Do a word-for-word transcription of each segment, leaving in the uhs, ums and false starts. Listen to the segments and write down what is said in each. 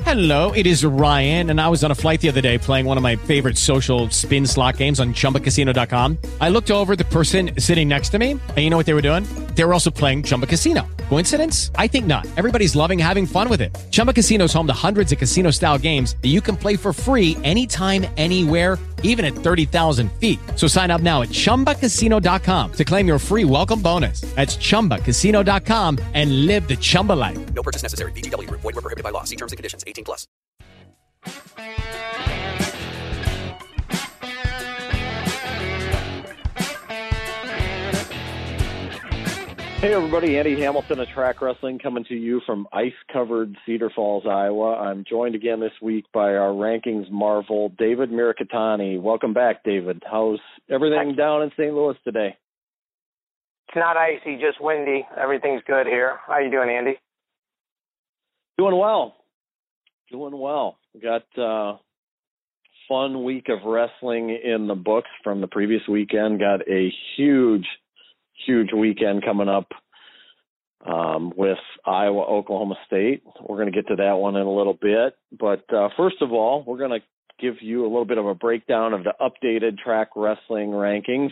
Hello, it is Ryan, and I was on a flight the other day playing one of my favorite social spin slot games on Chumba Casino dot com. I looked over at the person sitting next to me, and you know what they were doing? They were also playing Chumba Casino. Coincidence? I think not. Everybody's loving having fun with it. Chumba Casino is home to hundreds of casino-style games that you can play for free anytime, anywhere, even at thirty thousand feet. So sign up now at Chumba Casino dot com to claim your free welcome bonus. That's Chumba Casino dot com and live the Chumba life. No purchase necessary. V G W. Void where prohibited by law. See terms and conditions. eighteen plus. Hey everybody, Andy Hamilton of Track Wrestling coming to you from ice-covered Cedar Falls, Iowa. I'm joined again this week by our rankings marvel, David Mirikitani. Welcome back, David. How's everything down in Saint Louis today? It's not icy, just windy. Everything's good here. How you doing, Andy? Doing well. Doing well. We got a uh, fun week of wrestling in the books from the previous weekend. Got a huge Huge weekend coming up um, with Iowa, Oklahoma State. We're going to get to that one in a little bit. But uh, first of all, we're going to give you a little bit of a breakdown of the updated track wrestling rankings.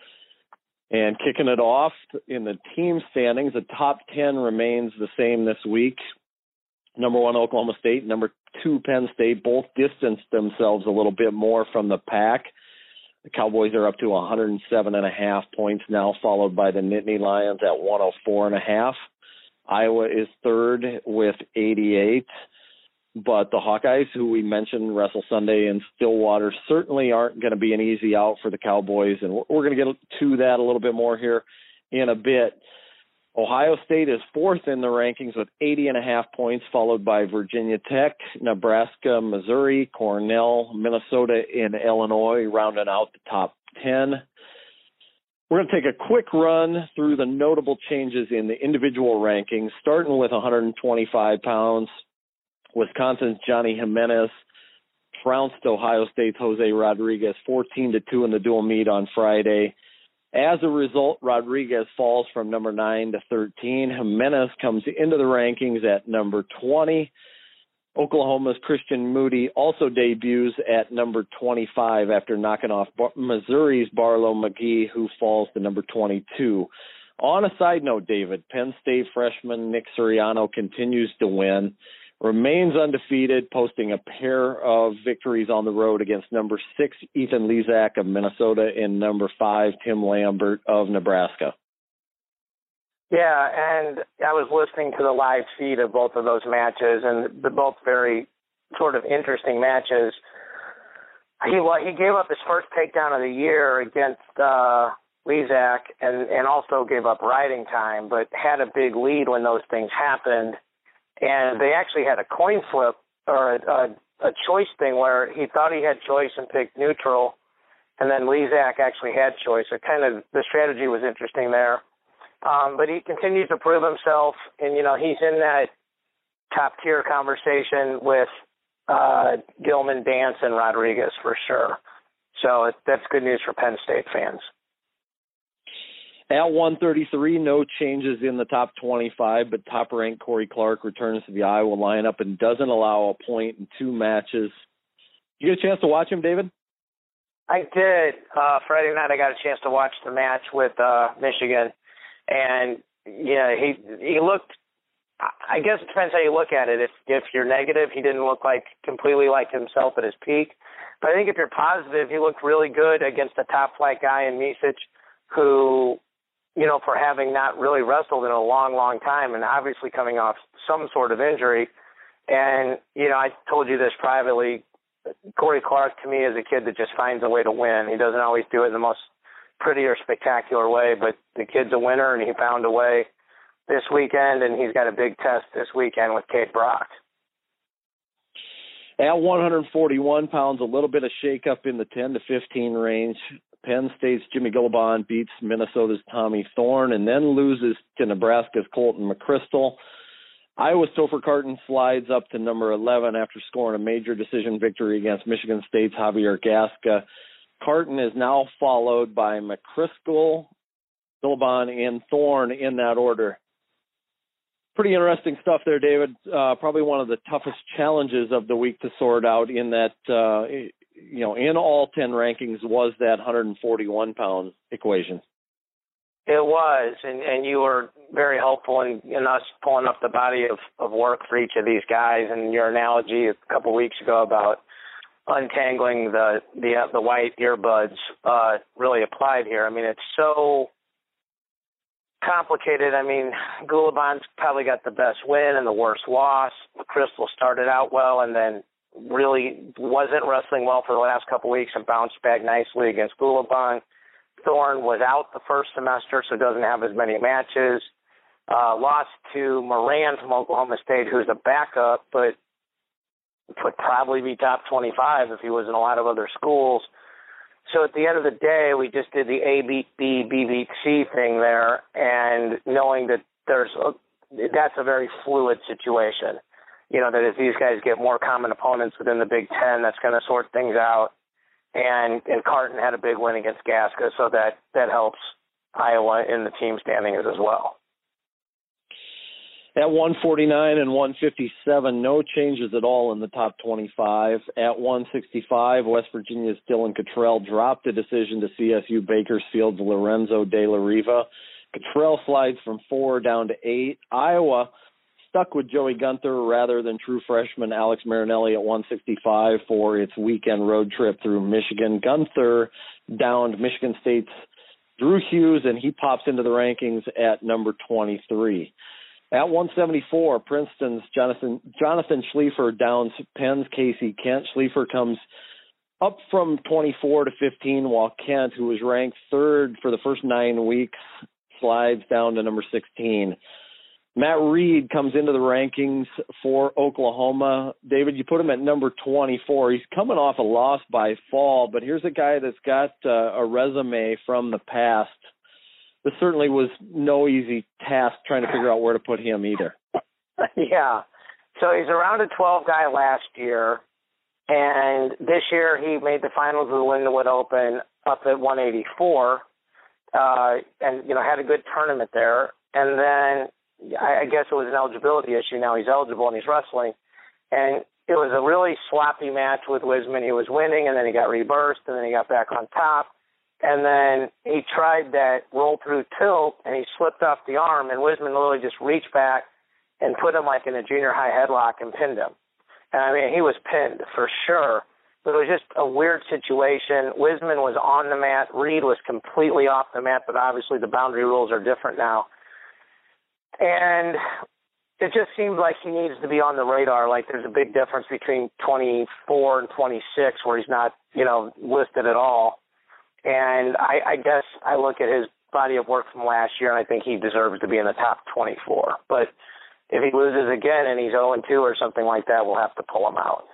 And kicking it off in the team standings, the top ten remains the same this week. Number one, Oklahoma State. Number two, Penn State. Both distanced themselves a little bit more from the pack. The Cowboys are up to one hundred seven and a half points now, followed by the Nittany Lions at one hundred four and a half. Iowa is third with eighty-eight. But the Hawkeyes, who we mentioned wrestle Sunday in Stillwater, certainly aren't going to be an easy out for the Cowboys. And we're going to get to that a little bit more here in a bit. Ohio State is fourth in the rankings with eighty and a half points, followed by Virginia Tech, Nebraska, Missouri, Cornell, Minnesota, and Illinois, rounding out the top ten. We're going to take a quick run through the notable changes in the individual rankings, starting with one hundred twenty-five pounds. Wisconsin's Johnny Jimenez trounced Ohio State's Jose Rodriguez fourteen to two in the dual meet on Friday. As a result, Rodriguez falls from number nine to thirteen. Jimenez comes into the rankings at number twenty. Oklahoma's Christian Moody also debuts at number twenty-five after knocking off Missouri's Barlow McGee, who falls to number twenty-two. On a side note, David, Penn State freshman Nick Suriano continues to win, remains undefeated, posting a pair of victories on the road against number six, Ethan Lezak of Minnesota, and number five, Tim Lambert of Nebraska. Yeah, and I was listening to the live feed of both of those matches, and they're both very sort of interesting matches. He he gave up his first takedown of the year against uh, Lezak, and, and also gave up riding time, but had a big lead when those things happened. And they actually had a coin flip or a, a, a choice thing where he thought he had choice and picked neutral, and then Lezak actually had choice. So kind of the strategy was interesting there. Um, but he continues to prove himself, and, you know, he's in that top-tier conversation with uh, Gilman, Dance, and Rodriguez for sure. So it, that's good news for Penn State fans. At one thirty-three, no changes in the top twenty-five, but top-ranked Corey Clark returns to the Iowa lineup and doesn't allow a point in two matches. You get a chance to watch him, David? I did. Uh, Friday night I got a chance to watch the match with uh, Michigan, and yeah, he he looked, I guess it depends how you look at it. If, if you're negative, he didn't look like completely like himself at his peak. But I think if you're positive, he looked really good against a top-flight guy in Micic who, you know, for having not really wrestled in a long, long time and obviously coming off some sort of injury. And, you know, I told you this privately, Corey Clark to me is a kid that just finds a way to win. He doesn't always do it in the most pretty or spectacular way, but the kid's a winner, and he found a way this weekend, and he's got a big test this weekend with Kate Brock. At one forty-one pounds, a little bit of shakeup in the ten to fifteen range. Penn State's Jimmy Gillibrand beats Minnesota's Tommy Thorne and then loses to Nebraska's Colton McChrystal. Iowa's Topher Carton slides up to number eleven after scoring a major decision victory against Michigan State's Javier Gasca. Carton is now followed by McChrystal, Gillibrand, and Thorne in that order. Pretty interesting stuff there, David. Uh, probably one of the toughest challenges of the week to sort out in that, uh, you know, in all ten rankings was that one forty-one pound equation. It was, and, and you were very helpful in, in us pulling up the body of, of work for each of these guys, and your analogy a couple of weeks ago about untangling the the, uh, the white earbuds uh, really applied here. I mean, it's so complicated. I mean, Gulabon's probably got the best win and the worst loss. Crystal started out well and then really wasn't wrestling well for the last couple of weeks and bounced back nicely against Gulabon. Thorne was out the first semester, so doesn't have as many matches. Uh, lost to Moran from Oklahoma State, who's a backup, but would probably be top twenty-five if he was in a lot of other schools. So at the end of the day, we just did the A beat B, B beat C thing there, and knowing that there's a, that's a very fluid situation. You know, that as these guys get more common opponents within the Big Ten, that's going to sort things out. And and Carton had a big win against Gasca, so that, that helps Iowa in the team standings as well. At one forty-nine and one fifty-seven, no changes at all in the top twenty-five. At one sixty-five, West Virginia's Dylan Cottrell dropped a decision to C S U Bakersfield's Lorenzo De La Riva. Cottrell slides from four down to eight. Iowa stuck with Joey Gunther rather than true freshman Alex Marinelli at one sixty-five for its weekend road trip through Michigan. Gunther downed Michigan State's Drew Hughes, and he pops into the rankings at number twenty-three. At one seventy-four, Princeton's Jonathan Jonathan Schliefer downs Penn's Casey Kent. Schliefer comes up from twenty-four to fifteen, while Kent, who was ranked third for the first nine weeks, slides down to number sixteen. Matt Reed comes into the rankings for Oklahoma. David, you put him at number twenty-four. He's coming off a loss by fall, but here's a guy that's got uh, a resume from the past. This certainly was no easy task trying to figure out where to put him either. Yeah. So he's a round of twelve guy last year, and this year he made the finals of the Lindenwood Open up at one eighty-four, uh, and, you know, had a good tournament there. And then I, I guess it was an eligibility issue. Now he's eligible and he's wrestling. And it was a really sloppy match with Wisman. He was winning, and then he got reversed, and then he got back on top. And then he tried that roll-through tilt, and he slipped off the arm, and Wisman literally just reached back and put him like in a junior high headlock and pinned him. And, I mean, he was pinned for sure. But it was just a weird situation. Wisman was on the mat. Reed was completely off the mat, but obviously the boundary rules are different now. And it just seems like he needs to be on the radar. Like there's a big difference between twenty-four and twenty-six where he's not, you know, listed at all. And I, I guess I look at his body of work from last year, and I think he deserves to be in the top twenty-four. But if he loses again and he's oh and two or something like that, we'll have to pull him out.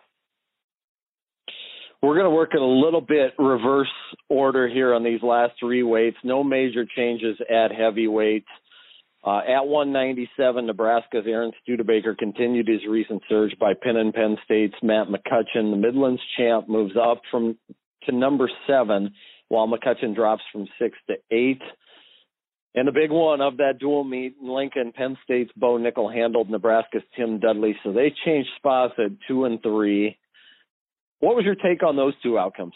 We're going to work in a little bit reverse order here on these last three weights. No major changes at heavyweight. Uh, at one ninety-seven, Nebraska's Aaron Studebaker continued his recent surge by pinning Penn State's Matt McCutcheon. The Midlands champ moves up from to number seven, while McCutcheon drops from six to eight. And the big one of that dual meet in Lincoln, Penn State's Bo Nickel handled Nebraska's Tim Dudley, so they changed spots at two and three. What was your take on those two outcomes?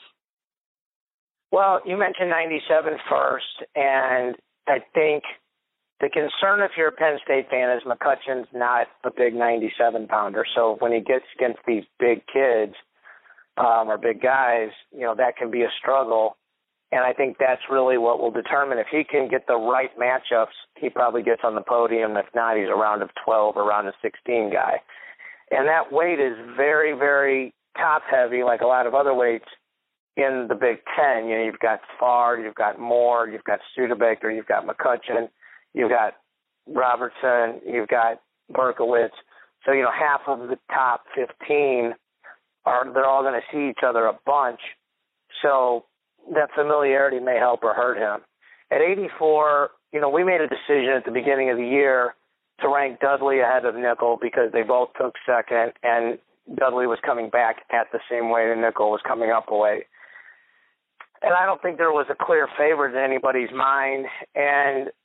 Well, you mentioned ninety-seven first, and I think the concern if you're a Penn State fan is McCutcheon's not a big ninety-seven pounder, so when he gets against these big kids um, or big guys, you know, that can be a struggle. And I think that's really what will determine if he can get the right matchups, he probably gets on the podium. If not, he's a round of twelve or round of sixteen guy. And that weight is very, very top heavy, like a lot of other weights in the Big Ten. You know, you've got Farr, you've got Moore, you've got Studebaker, you've got McCutcheon, you've got Robertson, you've got Berkowitz. So, you know, half of the top fifteen are, they're all going to see each other a bunch. So that familiarity may help or hurt him. At eighty-four, you know, we made a decision at the beginning of the year to rank Dudley ahead of Nickel because they both took second, and Dudley was coming back at the same weight and Nickel was coming up a weight. And I don't think there was a clear favorite in anybody's mind. And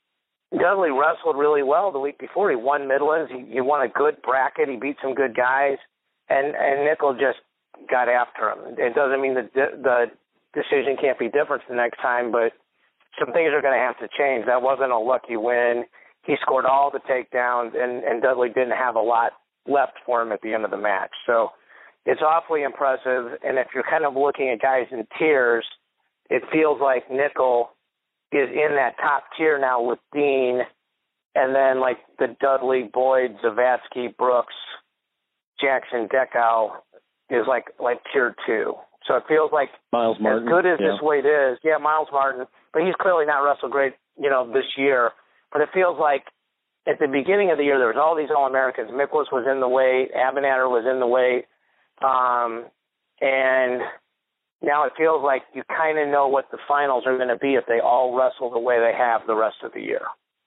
Dudley wrestled really well the week before. He won Midlands. He, he won a good bracket. He beat some good guys, and and Nickel just got after him. It doesn't mean that the decision can't be different the next time, but some things are going to have to change. That wasn't a lucky win. He scored all the takedowns, and, and Dudley didn't have a lot left for him at the end of the match. So it's awfully impressive, and if you're kind of looking at guys in tiers, it feels like Nickel is in that top tier now with Dean, and then like the Dudley, Boyd, Zavatsky, Brooks, Jackson, Dekow is like like tier two. So it feels like Miles Martin, as good as yeah. this weight is, yeah, Miles Martin, but he's clearly not wrestled great, you know, this year. But it feels like at the beginning of the year there was all these All-Americans. Miklas was in the weight, Abinader was in the weight, um, and now it feels like you kind of know what the finals are going to be if they all wrestle the way they have the rest of the year.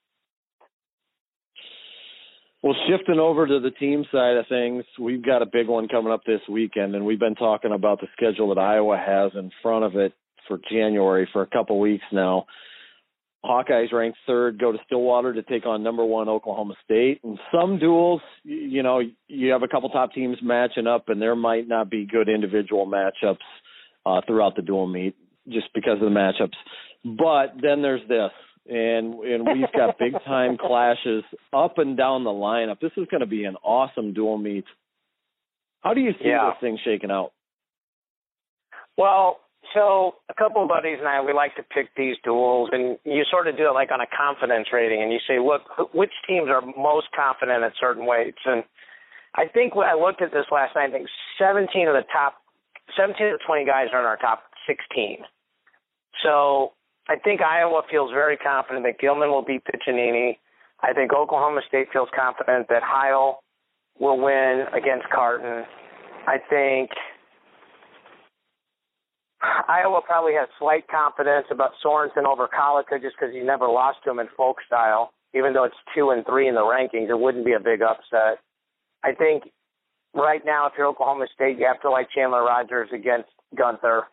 Well, shifting over to the team side of things, we've got a big one coming up this weekend, and we've been talking about the schedule that Iowa has in front of it for January for a couple weeks now. Hawkeyes ranked third, go to Stillwater to take on number one Oklahoma State. And some duels, you know, you have a couple top teams matching up, and there might not be good individual matchups uh, throughout the dual meet just because of the matchups. But then there's this. And and we've got big-time clashes up and down the lineup. This is going to be an awesome dual meet. How do you see yeah. this thing shaking out? Well, so a couple of buddies and I, we like to pick these duels, and you sort of do it like on a confidence rating, and you say, look, which teams are most confident at certain weights? And I think when I looked at this last night, I think seventeen of the top, seventeen of the twenty guys are in our top sixteen. So I think Iowa feels very confident that Gilman will beat Piccinini. I think Oklahoma State feels confident that Heil will win against Carton. I think Iowa probably has slight confidence about Sorensen over Colica just because he never lost to him in folk style. Even though it's two and three in the rankings, it wouldn't be a big upset. I think right now, if you're Oklahoma State, you have to like Chandler Rogers against Gunther.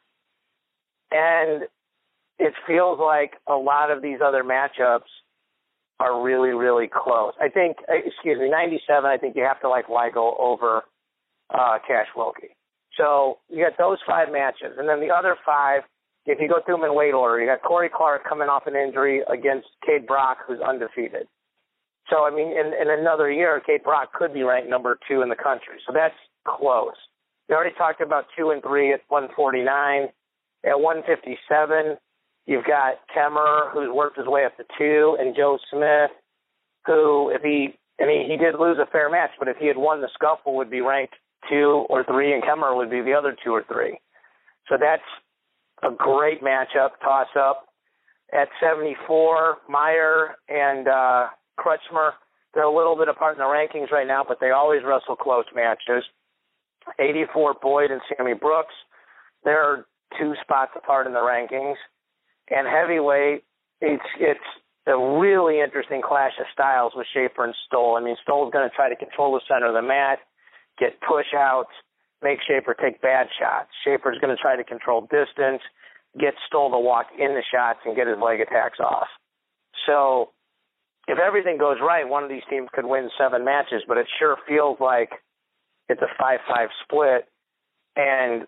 And it feels like a lot of these other matchups are really, really close. I think, excuse me, ninety-seven, I think you have to like Weigel over uh, Cash Wilkie. So you got those five matches. And then the other five, if you go through them in weight order, you got Corey Clark coming off an injury against Cade Brock, who's undefeated. So, I mean, in, in another year, Cade Brock could be ranked number two in the country. So that's close. We already talked about two and three at one forty-nine. At one fifty-seven, you've got Kemmer, who's worked his way up to two, and Joe Smith, who, if he, I mean, he did lose a fair match, but if he had won the scuffle, would be ranked two or three, and Kemmer would be the other two or three. So that's a great matchup, toss-up. At seventy-four, Meyer and uh, Crutchmer, they're a little bit apart in the rankings right now, but they always wrestle close matches. eighty-four, Boyd and Sammy Brooks, they're two spots apart in the rankings. And heavyweight, it's it's a really interesting clash of styles with Schaefer and Stoll. I mean, Stoll's going to try to control the center of the mat, get push-outs, make Schaefer take bad shots. Schaefer's going to try to control distance, get Stoll to walk in the shots and get his leg attacks off. So if everything goes right, one of these teams could win seven matches, but it sure feels like it's a five five split. And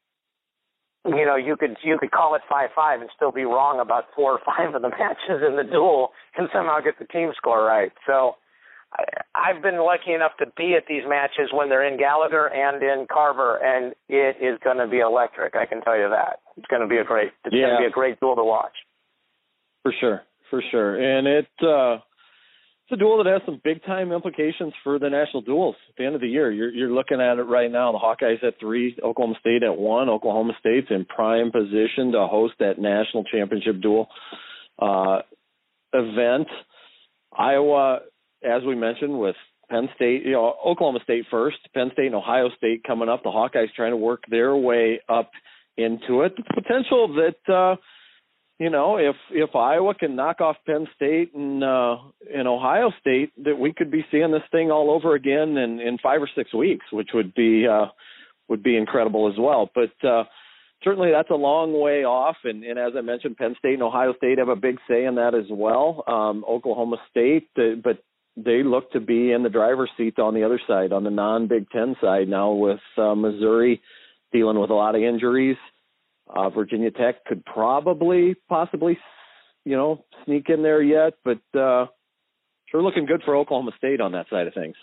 you know, you could you could call it five five and still be wrong about four or five of the matches in the duel and somehow get the team score right. So I, I've been lucky enough to be at these matches when they're in Gallagher and in Carver, and it is going to be electric. I can tell you that. It's going to be a great it's yeah. going to be a great duel to watch. For sure, for sure. And it uh, it's a duel that has some big-time implications for the national duels at the end of the year. You're, you're looking at it right now. The Hawkeyes at three, Oklahoma State at one. Oklahoma State's in prime position to host that national championship duel uh, event. Iowa, as we mentioned, with Penn State, you know, Oklahoma State first, Penn State and Ohio State coming up. The Hawkeyes trying to work their way up into it. The potential that uh, – You know, if if Iowa can knock off Penn State and uh, and Ohio State, that we could be seeing this thing all over again in, in five or six weeks, which would be uh, would be incredible as well. But uh, certainly that's a long way off. And, and as I mentioned, Penn State and Ohio State have a big say in that as well. Um, Oklahoma State, uh, but they look to be in the driver's seat on the other side, on the non-Big Ten side now, with uh, Missouri dealing with a lot of injuries. Uh, Virginia Tech could probably, possibly, you know, sneak in there yet, but uh, sure looking good for Oklahoma State on that side of things.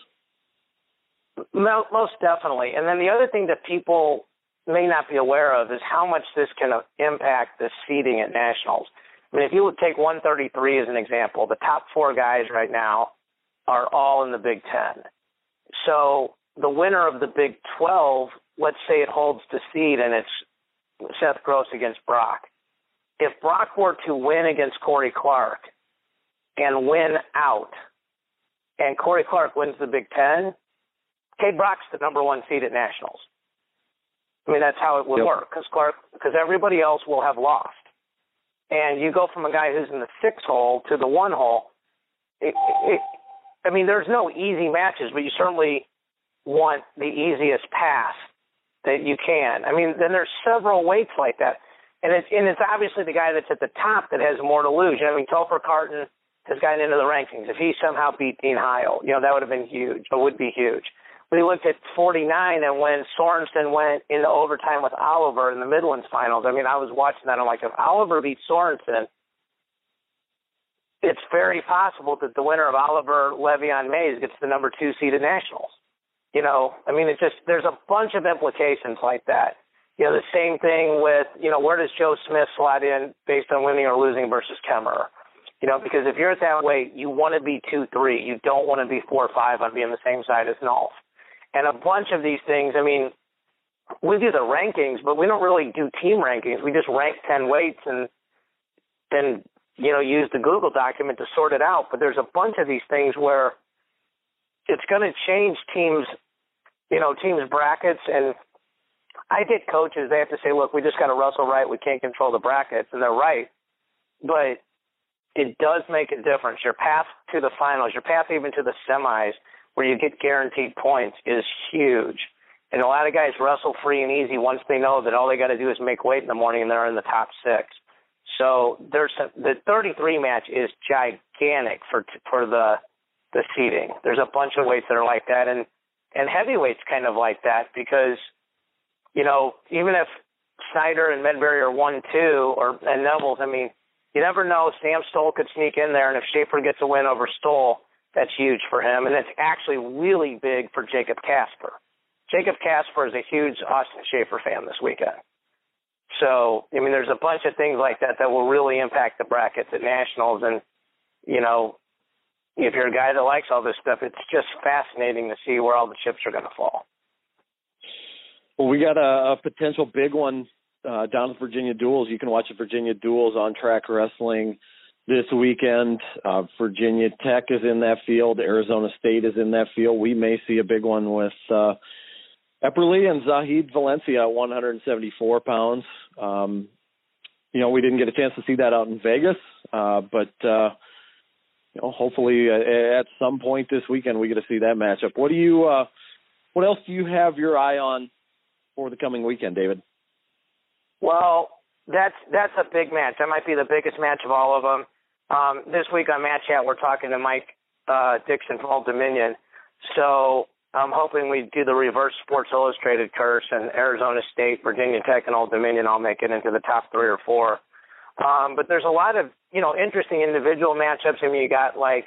Most definitely. And then the other thing that people may not be aware of is how much this can impact the seeding at nationals. I mean, if you would take one thirty-three as an example, the top four guys right now are all in the Big Ten. So the winner of the Big twelve, let's say it holds the seed and it's Seth Gross against Brock. If Brock were to win against Corey Clark and win out, and Corey Clark wins the Big Ten, Cade Brock's the number one seed at nationals. I mean, that's how it would yep. work, because Clark, because everybody else will have lost. And you go from a guy who's in the six hole to the one hole. It, it, I mean, there's no easy matches, but you certainly want the easiest pass that you can. I mean, then there's several weights like that. And it's, and it's obviously the guy that's at the top that has more to lose. You know, I mean, Topher Carton has gotten into the rankings. If he somehow beat Dean Heil, you know, that would have been huge, or would be huge. We looked at forty-nine, and when Sorensen went into overtime with Oliver in the Midlands finals, I mean, I was watching that, and I'm like, if Oliver beats Sorensen, it's very possible that the winner of Oliver Le'Veon Mays gets the number two seed at nationals. You know, I mean, it's just, there's a bunch of implications like that. You know, the same thing with, you know, where does Joe Smith slot in based on winning or losing versus Kemmerer? You know, because if you're at that weight, you want to be two three. You don't want to be four five on being the same side as Nolf. And a bunch of these things, I mean, we do the rankings, but we don't really do team rankings. We just rank ten weights and then, you know, use the Google document to sort it out. But there's a bunch of these things where it's going to change teams, you know, teams' brackets. And I get coaches, they have to say, look, we just got to wrestle right. We can't control the brackets. And they're right. But it does make a difference. Your path to the finals, your path even to the semis, where you get guaranteed points, is huge. And a lot of guys wrestle free and easy once they know that all they got to do is make weight in the morning and they're in the top six. So there's a, the thirty-three match is gigantic for for the the seeding. There's a bunch of weights that are like that, and and heavyweight's kind of like that because, you know, even if Snyder and Medbury are one two or and Neville's, I mean, you never know. Sam Stoll could sneak in there, and if Schaefer gets a win over Stoll, that's huge for him, and it's actually really big for Jacob Kasper. Jacob Kasper is a huge Austin Schaefer fan this weekend. So, I mean, there's a bunch of things like that that will really impact the brackets at nationals, and, you know, if you're a guy that likes all this stuff, it's just fascinating to see where all the chips are going to fall. Well, we got a, a potential big one uh, down at Virginia Duels. You can watch the Virginia Duels on Track Wrestling this weekend. uh, Virginia Tech is in that field. Arizona State is in that field. We may see a big one with uh, Epperly and Zahid Valencia at one seventy-four pounds. Um, you know, we didn't get a chance to see that out in Vegas, uh, but uh, you know, hopefully uh, at some point this weekend we get to see that matchup. What do you? Uh, what else do you have your eye on for the coming weekend, David? Well, that's that's a big match. That might be the biggest match of all of them. Um, this week on Match Chat, we're talking to Mike uh, Dixon from Old Dominion. So I'm hoping we do the reverse Sports Illustrated curse, and Arizona State, Virginia Tech, and Old Dominion all make it into the top three or four. Um, but there's a lot of, you know, interesting individual matchups. I mean, you got like,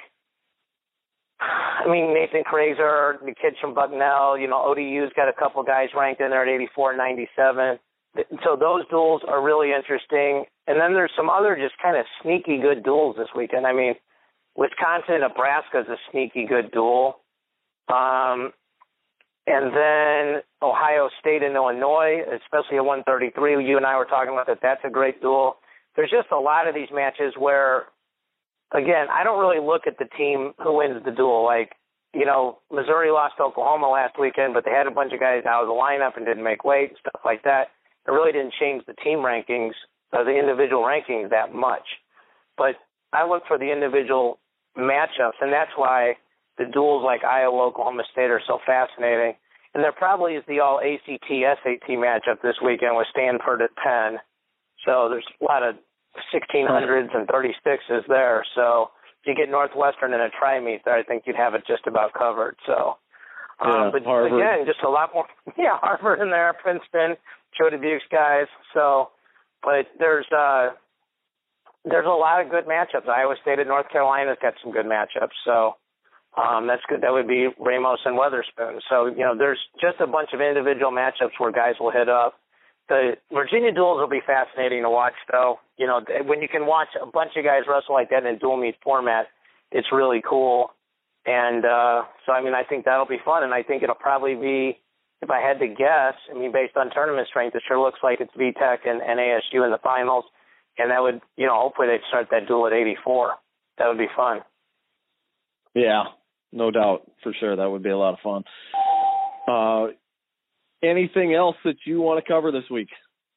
I mean, Nathan Krazer, the kids from Bucknell. You know, O D U's got a couple guys ranked in there at eighty-four and ninety-seven. So those duels are really interesting. And then there's some other just kind of sneaky good duels this weekend. I mean, Wisconsin, Nebraska is a sneaky good duel. Um, and then Ohio State and Illinois, especially at one thirty-three. You and I were talking about that. That's a great duel. There's just a lot of these matches where, again, I don't really look at the team who wins the duel. Like, you know, Missouri lost to Oklahoma last weekend, but they had a bunch of guys out of the lineup and didn't make weight and stuff like that. It really didn't change the team rankings or the individual rankings that much. But I look for the individual matchups, and that's why the duels like Iowa, Oklahoma State are so fascinating. And there probably is the all A C T S A T matchup this weekend with Stanford at Penn. So there's a lot of sixteen hundreds and thirty-sixes there. So if you get Northwestern in a tri-meet there, I think you'd have it just about covered. So, um, yeah, but Harvard. again, just a lot more. Yeah, Harvard in there, Princeton, Joe Dubuque's guys. So, but there's uh, there's a lot of good matchups. Iowa State at North Carolina's got some good matchups. So. Um, that's good. That would be Ramos and Weatherspoon. So, you know, there's just a bunch of individual matchups where guys will hit up. The Virginia duels will be fascinating to watch, though. You know, when you can watch a bunch of guys wrestle like that in a dual meet format, it's really cool. And uh, so, I mean, I think that'll be fun. And I think it'll probably be, if I had to guess, I mean, based on tournament strength, it sure looks like it's V TEC and, and A S U in the finals. And that would, you know, hopefully they'd start that duel at eighty-four. That would be fun. Yeah. No doubt, for sure. That would be a lot of fun. Uh, anything else that you want to cover this week?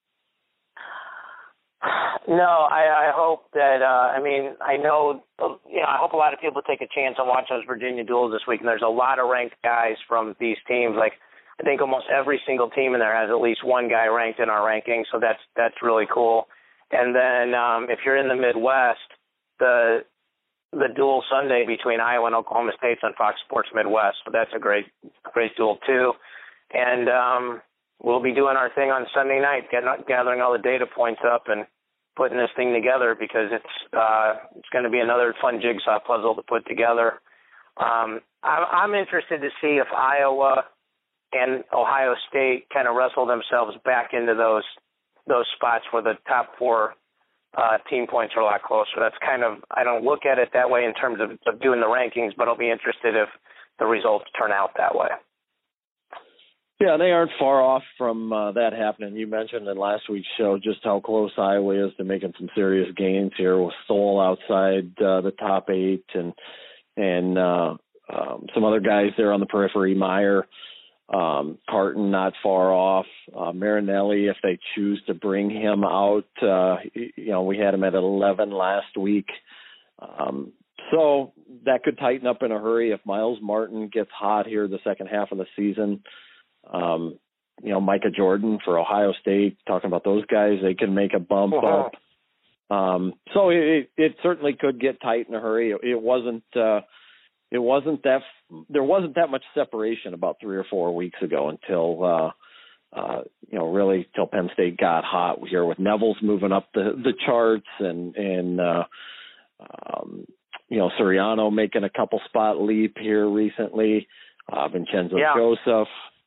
No, I, I hope that, uh, I mean, I know, you know, I hope a lot of people take a chance and watch those Virginia duels this week. And there's a lot of ranked guys from these teams. Like, I think almost every single team in there has at least one guy ranked in our ranking. So that's, that's really cool. And then um, if you're in the Midwest, the, the duel Sunday between Iowa and Oklahoma State's on Fox Sports Midwest. So that's a great, great duel too. And um, we'll be doing our thing on Sunday night, getting, gathering all the data points up and putting this thing together because it's uh, it's going to be another fun jigsaw puzzle to put together. Um, I'm, I'm interested to see if Iowa and Ohio State kind of wrestle themselves back into those those spots where the top four Uh, team points are a lot closer. That's kind of, I don't look at it that way in terms of, of doing the rankings, but I'll be interested if the results turn out that way. Yeah, they aren't far off from uh, that happening. You mentioned in last week's show just how close Iowa is to making some serious gains here with Stoll outside uh, the top eight and and uh, um, some other guys there on the periphery, Meyer, Um, Carton not far off. Uh, Marinelli, if they choose to bring him out, uh, you know, we had him at eleven last week. Um, so that could tighten up in a hurry if Miles Martin gets hot here the second half of the season. Um, you know, Micah Jordan for Ohio State, talking about those guys, they can make a bump uh-huh. up. Um, so it, it certainly could get tight in a hurry. It, it wasn't, uh, It wasn't that there wasn't that much separation about three or four weeks ago until uh, uh, you know really till Penn State got hot here with Neville's moving up the, the charts and and uh, um, you know Soriano making a couple spot leap here recently, uh, Vincenzo yeah. Joseph,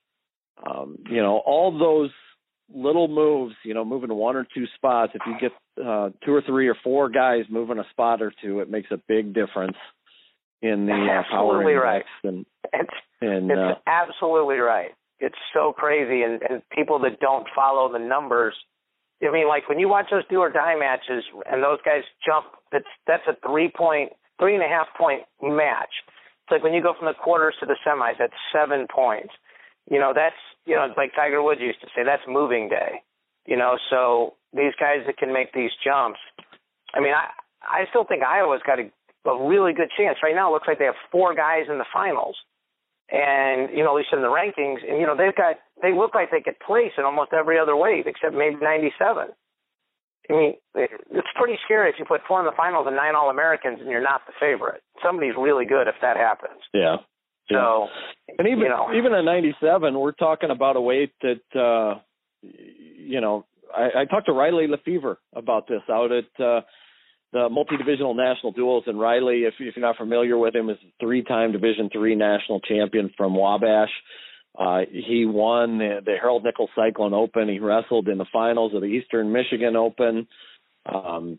um, you know all those little moves, you know moving one or two spots. If you get uh, two or three or four guys moving a spot or two, it makes a big difference in the uh, power index. Right. And, it's and, it's uh, absolutely right. It's so crazy. And, and people that don't follow the numbers, I mean, like when you watch those do or die matches and those guys jump, that's, that's a three point, three and a half point match. It's like when you go from the quarters to the semis, that's seven points. You know, that's, you know, like Tiger Woods used to say, that's moving day. You know, so these guys that can make these jumps, I mean, I, I still think Iowa's got a a really good chance. Right now it looks like they have four guys in the finals. And, you know, at least in the rankings, and, you know, they've got, they look like they could place in almost every other weight except maybe ninety-seven. I mean, it's pretty scary if you put four in the finals and nine All-Americans and you're not the favorite. Somebody's really good if that happens. Yeah. So, and even, you know, even at ninety-seven, we're talking about a weight that, uh, you know, I, I talked to Riley Lefevre about this out at, uh, the multi-divisional national duels, and Riley, if, if you're not familiar with him, is a three-time Division three national champion from Wabash. Uh, he won the, the Harold Nichols Cyclone Open. He wrestled in the finals of the Eastern Michigan Open, um,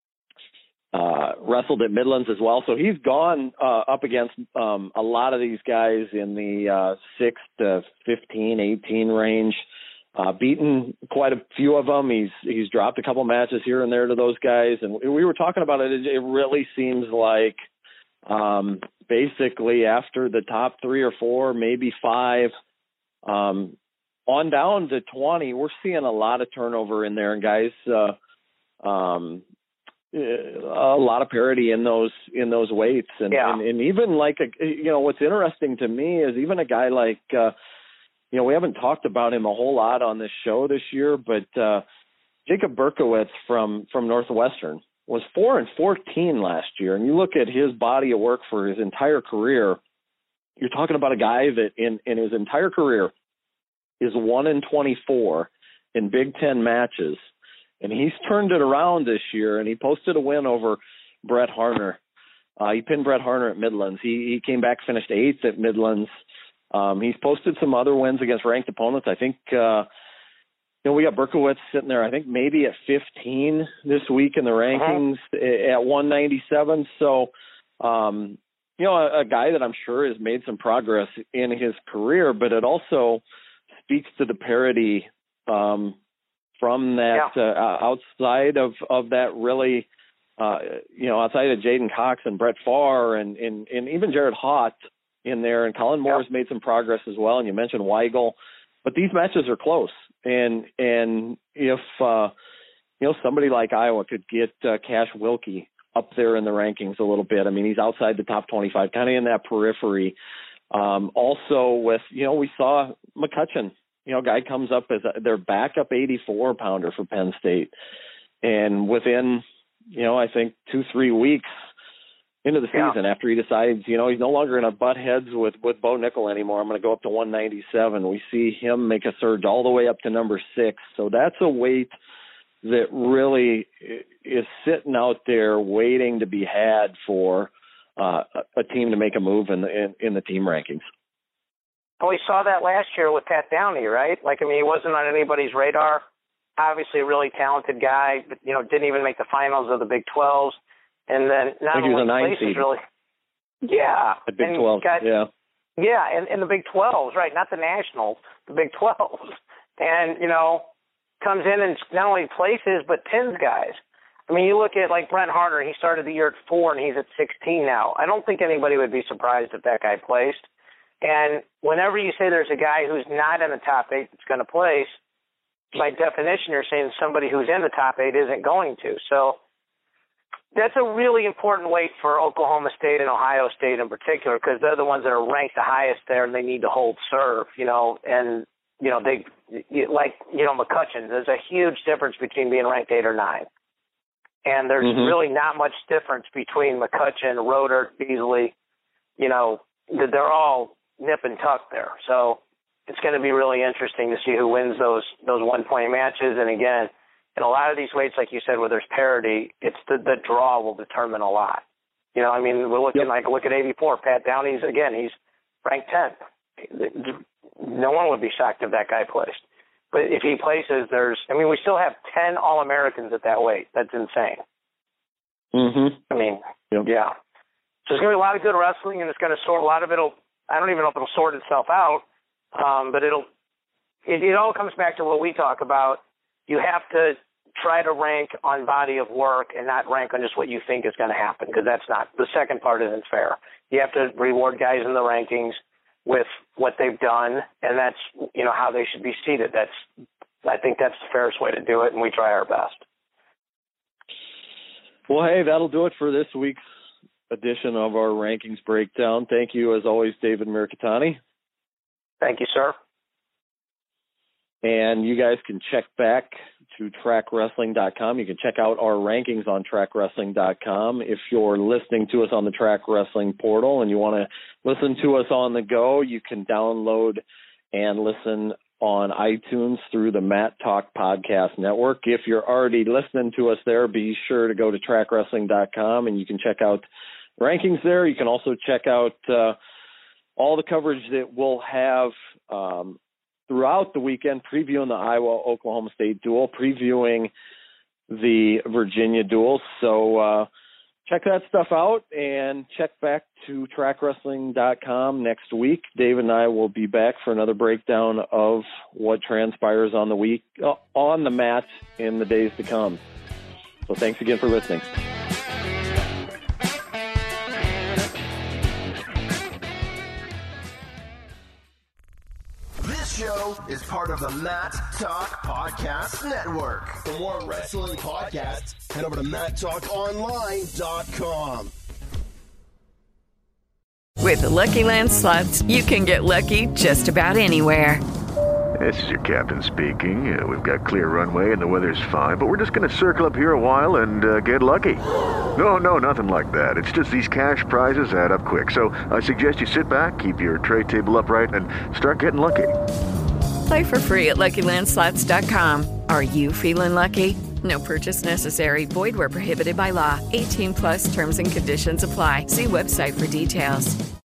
uh, wrestled at Midlands as well. So he's gone uh, up against um, a lot of these guys in the uh, six to fifteen, eighteen range. Uh, beaten quite a few of them. He's he's dropped a couple matches here and there to those guys, and we were talking about it. It, it really seems like um, basically after the top three or four, maybe five, um, on down to twenty, we're seeing a lot of turnover in there, and guys, uh, um, a lot of parity in those in those weights, and, yeah. and, and even like a, you know what's interesting to me is even a guy like. Uh, you know, we haven't talked about him a whole lot on this show this year, but uh, Jacob Berkowitz from, from Northwestern was four and fourteen last year. And you look at his body of work for his entire career, you're talking about a guy that in, in his entire career is one and twenty-four in Big Ten matches. And he's turned it around this year, and he posted a win over Brett Harner. Uh, he pinned Brett Harner at Midlands. He, he came back, finished eighth at Midlands. Um, he's posted some other wins against ranked opponents. I think, uh, you know, we got Berkowitz sitting there, I think maybe at fifteen this week in the rankings uh-huh. at one ninety-seven. So, um, you know, a, a guy that I'm sure has made some progress in his career, but it also speaks to the parity um, from that yeah. uh, outside of, of that really, uh, you know, outside of Jaden Cox and Brett Farr and, and, and even Jared Haught in there, and Colin Moore's yep. made some progress as well. And you mentioned Weigel, but these matches are close. And, and if, uh, you know, somebody like Iowa could get uh, Cash Wilkie up there in the rankings a little bit. I mean, he's outside the top twenty-five, kind of in that periphery. Um, also with, you know, we saw McCutcheon, you know, guy comes up as a, their backup eighty-four pounder for Penn State. And within, you know, I think two, three weeks into the season, yeah. after he decides, you know, he's no longer going to butt heads with, with Bo Nickel anymore, I'm going to go up to one ninety-seven. We see him make a surge all the way up to number six. So that's a weight that really is sitting out there waiting to be had for uh, a team to make a move in the, in, in the team rankings. Well, we saw that last year with Pat Downey, right? Like, I mean, he wasn't on anybody's radar. Obviously a really talented guy, but, you know, didn't even make the finals of the Big twelves. And then not only places really, yeah, the Big twelve, got, yeah, yeah, and, and the Big twelves, right? Not the nationals, the Big twelves, and you know, comes in and not only places but pins guys. I mean, you look at like Brent Harder. He started the year at four, and he's at sixteen now. I don't think anybody would be surprised if that guy placed. And whenever you say there's a guy who's not in the top eight that's going to place, by definition, you're saying somebody who's in the top eight isn't going to. So that's a really important weight for Oklahoma State and Ohio State in particular, because they're the ones that are ranked the highest there, and they need to hold serve, you know, and, you know, they, like, you know, McCutcheon, there's a huge difference between being ranked eight or nine. And there's mm-hmm. really not much difference between McCutcheon, Roeder, Beasley, you know, they're all nip and tuck there. So it's going to be really interesting to see who wins those, those one-point matches. And again, in a lot of these weights, like you said, where there's parity, it's the, the draw will determine a lot. You know, I mean, we're looking yep. like, look at eighty-four. Pat Downey's, again, he's ranked tenth. No one would be shocked if that guy placed. But if he places, there's, I mean, we still have ten All-Americans at that weight. That's insane. Mm-hmm. I mean, yep. yeah. So there's going to be a lot of good wrestling, and it's going to sort, a lot of it'll, I don't even know if it'll sort itself out, um, but it'll, it, it all comes back to what we talk about. You have to try to rank on body of work and not rank on just what you think is going to happen, because that's not, the second part isn't fair. You have to reward guys in the rankings with what they've done, and that's, you know, how they should be seated. That's, I think that's the fairest way to do it, and we try our best. Well, hey, that'll do it for this week's edition of our rankings breakdown. Thank you, as always, David Mirikitani. Thank you, sir. And you guys can check back to track wrestling dot com. You can check out our rankings on track wrestling dot com. If you're listening to us on the Track Wrestling portal and you want to listen to us on the go, you can download and listen on iTunes through the Matt Talk Podcast Network. If you're already listening to us there, be sure to go to track wrestling dot com and you can check out rankings there. You can also check out uh, all the coverage that we'll have um, throughout the weekend, previewing the Iowa-Oklahoma State duel, previewing the Virginia duel. So uh, check that stuff out and check back to track wrestling dot com next week. David and I will be back for another breakdown of what transpires on the week uh, on the mat in the days to come. So thanks again for listening. Show is part of the Matt Talk Podcast Network. For more wrestling podcasts, head over to matt talk online dot com. With the Lucky Land Slots, you can get lucky just about anywhere. This is your captain speaking. Uh, we've got clear runway and the weather's fine, but we're just going to circle up here a while and uh, get lucky. No, no, nothing like that. It's just these cash prizes add up quick. So I suggest you sit back, keep your tray table upright, and start getting lucky. Play for free at Lucky Land Slots dot com. Are you feeling lucky? No purchase necessary. Void where prohibited by law. eighteen plus terms and conditions apply. See website for details.